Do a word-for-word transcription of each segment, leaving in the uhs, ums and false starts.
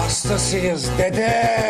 hastasıyız dede.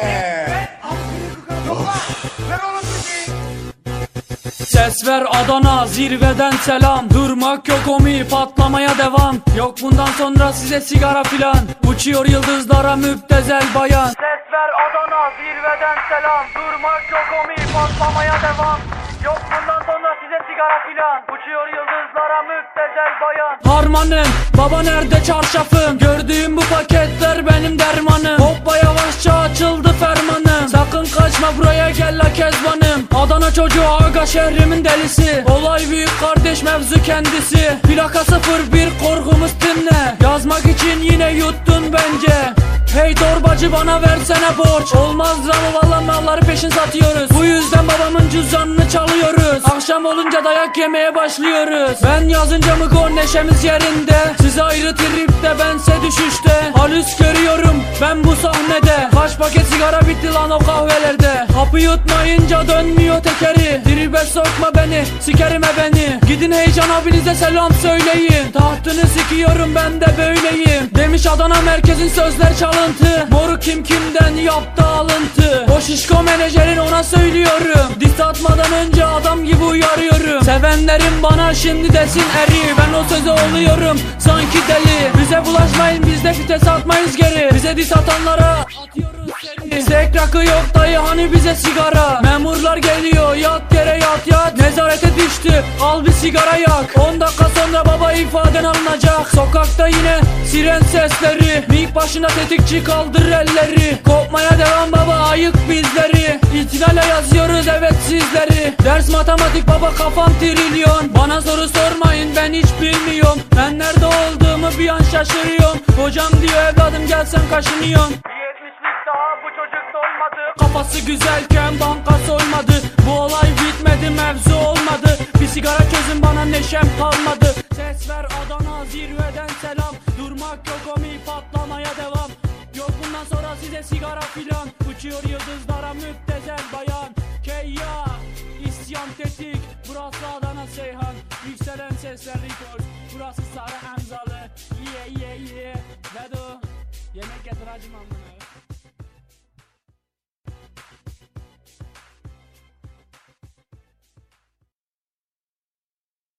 Ses ver Adana, zirveden selam. Durmak yok omi, patlamaya devam. Yok bundan sonra size sigara filan. Uçuyor yıldızlara müptezel bayan. Ses ver Adana, zirveden selam. Durmak yok omi, patlamaya devam. Yok bundan sonra size sigara filan. Uçuyor yıldızlara müptezel bayan. Harmanım, baba nerede çarşafım? Gördüğüm bu paketler benim dermanım. Hoppa yavaşça açıldı fermanım. Sakın kaçma buraya gel la kezbanım. Adana çocuğu aga şehrimin delisi. Olay büyük kardeş mevzu kendisi. Plaka sıfır bir korkumuz dinle. Yazmak için yine yuttun bence. Hey torbacı bana versene borç. Olmaz ama valla malları peşin satıyoruz. Bu yüzden babamın cüzdanını çalıyoruz. Akşam olunca dayak yemeye başlıyoruz. Ben yazınca mı gol neşemiz yerinde. Siz ayrı tripte bense düşüşte. Halüs görüyorum ben bu sahnede. Kaç paket sigara bitti lan o kahvelerde. Hapı yutmayınca dönmüyor tekeri. Tribe sokma beni sikerim e beni. Gidin heyecan abinize selam söyleyin. Tahtını sikiyorum ben de böyleyim. Demiş Adana merkezin sözler çalıntı. Moru kim kimden yaptı alıntı. O şişko menajerin ona söylüyorum. Diss atmadan önce adam gibi uyarıyorum. Sevenlerim bana şimdi desin eri. Ben o söze oluyorum sanki deli. Bize bulaşmayın biz de fites atmayız geri. Bize diss atanlara atıyoruz seri. Sek rakı yok dayı hani bize sigara. Memurlar geliyor yat yere yat yat. Nezarete düştü al bir sigara yak. On dakika sonra baba ifaden alınacak. Sokakta yine siren sesleri. Mik başında tetikçi kaldır elleri. Kopmaya devam baba ayık bizleri. İhtilale yazıyoruz evet sizleri. Ders matematik baba kafam trilyon. Bana soru sormayın ben hiç bilmiyorum. Ben nerede olduğumu bir an şaşırıyorum. Hocam diyor evladım gel sen kaşınıyorsun. Yetmişlik daha bu çocuk doymadı. Kafası güzelken banka soymadı. Bu olay bitmedi mevzu olmadı. Bir sigara çözün bana neşem kalmadı. Ses ver Adana zirveden selam. Durmak yok omi patlamaya devam. Yok bundan sonra size sigara filan. Uçuyor yıldızlara müptezel bayan. Keyya isyan tetik. Burası Adana Seyhan. Yükselen sesler record. Burası Sarı Emzalı. Yeah yeah yeah.